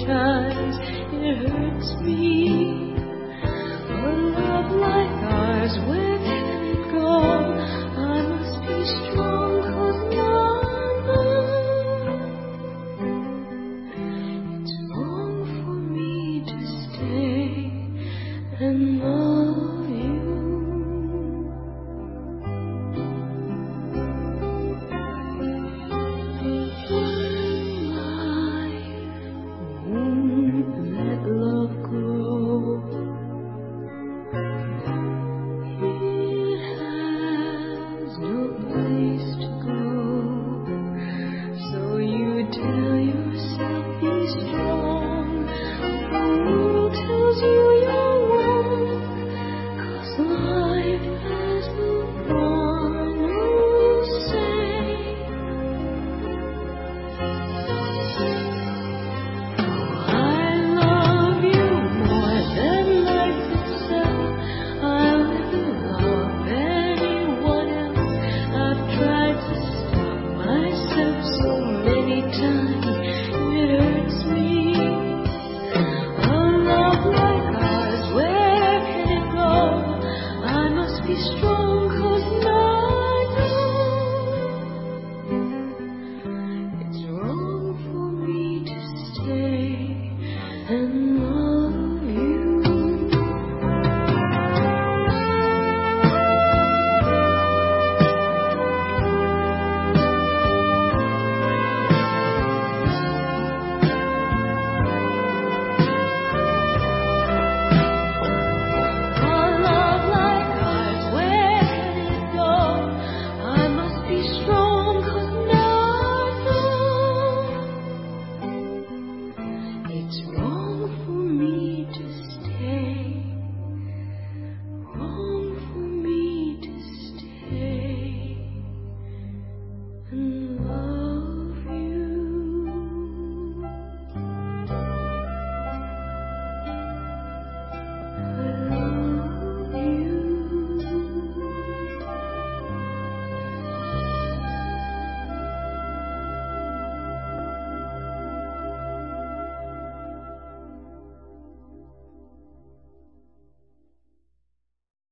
times it hurts me. A love like ours, where can it go? I must be strong, 'cause Mama, it's wrong for me to stay and love you. Let love grow. It has no place to go. So you tell yourself, be strong. The world tells you you're wrong, 'cause life has moved on. You say I love you more than life itself. I'll never love anyone else. I've tried to stop myself so many times.